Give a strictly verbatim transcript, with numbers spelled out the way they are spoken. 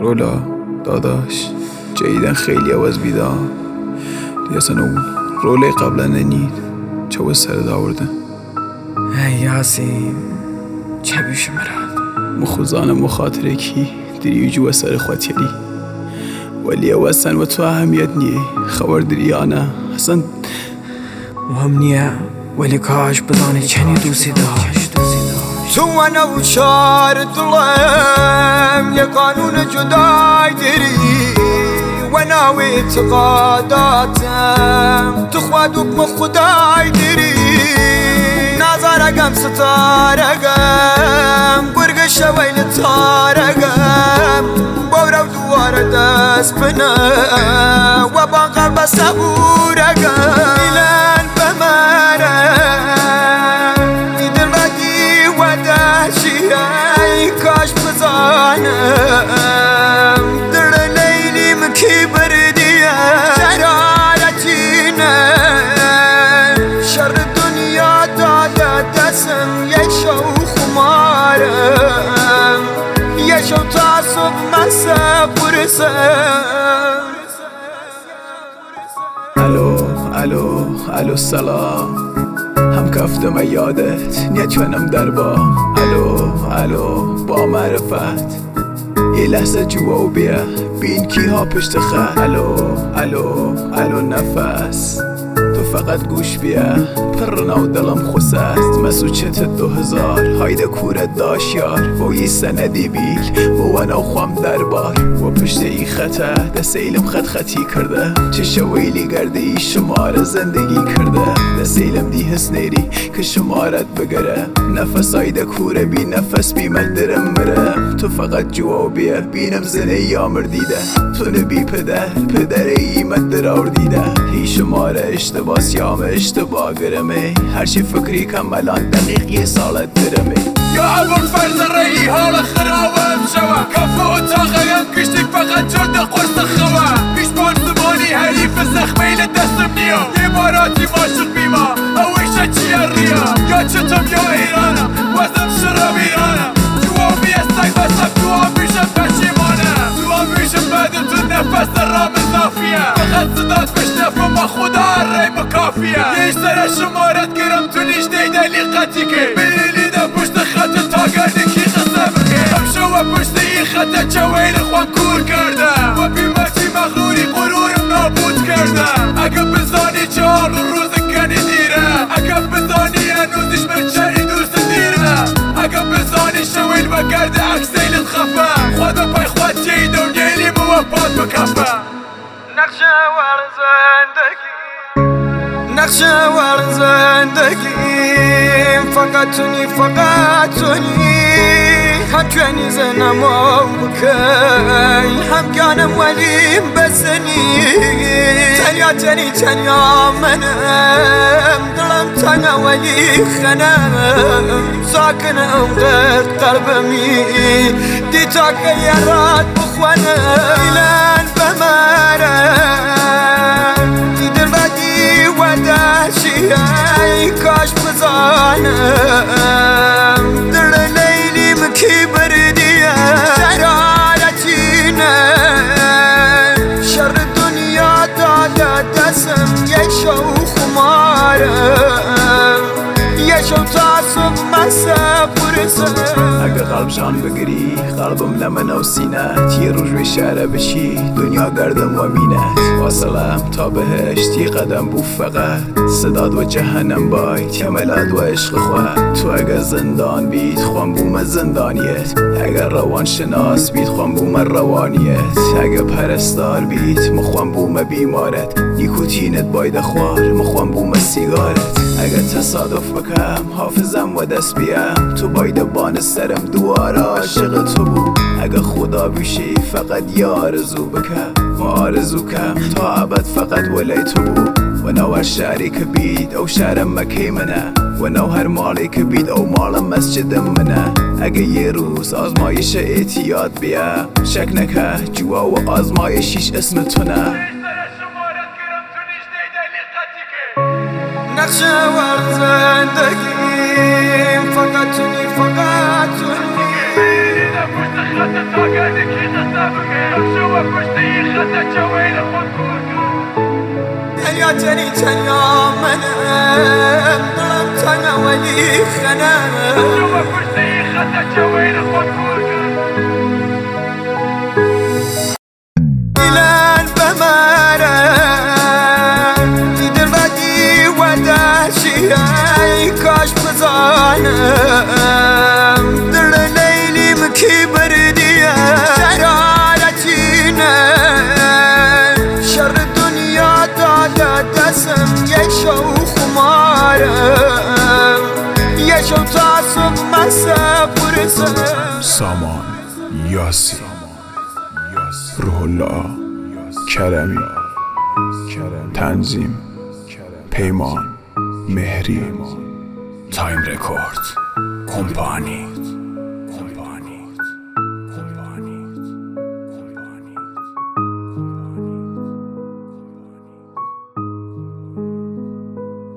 رولا داداش جدیدن خیلی عوض بیدار دیگه اصلا اون روله قبلا ننید چه باید سر داورده ای یاسین چه بیش مراد مخوزان مخاطره کی دری جو سر خاطری ولی اصلا و تو اهمیت نیه خبر داری آنه اصلا مهم نیه ولی کاش بزانی چنی دوستی داشت تو انا و چار دلم یه قانون جدای داری و ناوی اعتقاداتم تو خواد حکم خدای داری نظرگم ستارگم گرگ شویل تارگم بورو دوار دست بنا و با قلب صبورگم ایلان بمرم میدل بدی و دهشی ای کاش بزانم در لیلیم کی بردیه شرارتینه شر دنیا داده دستم یک شو خمارم یک شو تا صبح مسا برسم الو الو الو سلام هم کفتم یادت نیت کنم در بام الو الو با معرفت یه لحظه جوا و بیا بین کی ها پشت خط الو الو الو نفس تو فقط گوش بیا پرنا و دلم خوست مسو چت دو هزار هایده کورت داشت یار و یه سندی بیل و انا خوام دربار و پشت ای خطه دست ایلم خط خطی کرده چه شویلی گرده ای شمار زندگی کرده دست ایلم دی حس نیری که شمارت بگره نفس هایده کوره بی نفس بی مدرم مره تو فقط جوا و بیا بینم زنه یامر دیده تو نبی پدر پدر ای مدر آور دیده هی شماره اشتباس یام اشتباه گرمه هرچی فکری کمالان دقیق یه سالت درمه یا عبر فرز رئی حال خرابم شوه کفه اتاقیم کشتی فقط جرد قرص خواه پیشبان زمانی حریف زخمیل دستم نیا عباراتی ماشق بیما اویشه چیه ریا یا چتم یا ایرانم وزم شراب ایرانم جوا بیستک بسم تو آمیشم پشیمانم تو آمیشم بعد تو نفس رام اضافیه فقط صدات بشنفم با خدا ری بکافیه یه سر شمارت گرم تو لیش دیده لیقتی که بلیده پشت خط تا گرده کی قصه بخیر هم شو پشت این خط چویل خوام کور کرده و بیمتی مغروری غرورم نابود کرده اگه بزانی چهار روز کنی دیره اگه بزانی هنوزش مرچری دوست دیره اگه بزانی شویل و گرده اکسیلت خفه خدا پای خود جیده و نیلی موفاد بکفه نقشه ور زندگی نقشه ور زندگی فقط تونی فقط تونی هم کنی زنم و بکی هم گانم ولیم بزنی تنیا تنی تنیا منم دلم تنها ولی خنم ساکنم غیر قلبمی دیتا که یارات بخوانم ایلان بمرم دیدر بدی و دهشی ای کاش بزانم در لیلیم کی بردیه شرارتینه شر دنیا داده دستم یک شو خمارم یک شو تا صبح مسا برسم اگه قلب جان بگیری قلبم لمن و سینت یه روز به شهره بشی دنیا گردم و مینت واصلم تا بهشت یه قدم بو فقط صداد و جهنم باید یه ملد و عشق خواهد تو اگه زندان بید خوام بوم زندانیت اگه روان شناس بید خوام بوم روانیت اگه پرستار بید مخوام بوم بیمارت نیکوتینت باید خوار مخوام بوم سیگارت اگه تصادف بکم حافظم و دست بیم تو باید بان سرم دوار عاشق تو بود اگه خدا بیشی فقط یه آرزو بکم و آرزو کم تا عبد فقط ولی تو بود و نو هر شهری که بید او شهرم مکی منه و نو هر مالی که بید او مالم مسجدم منه اگه یه روز آزمایش اعتیاد بیا شک نکه جوا و آزمایشیش اسم تو نه نقشه ور زندگیم فقط تونی فقط تونی تنیا تنی تنیا منم دلم تنها ولی خنم دیلن بمرم دیدر بدی و دهشی ای کاش بزانم دل لیلیم کی بردیه شرارتینه شر دنیا داده دستم یه شو خمارم یه شو تا صبح مسا برسم. سامان یاسی، روح الله کرمی، تنظیم پیمان مهری، تایم رکورد کمپانی.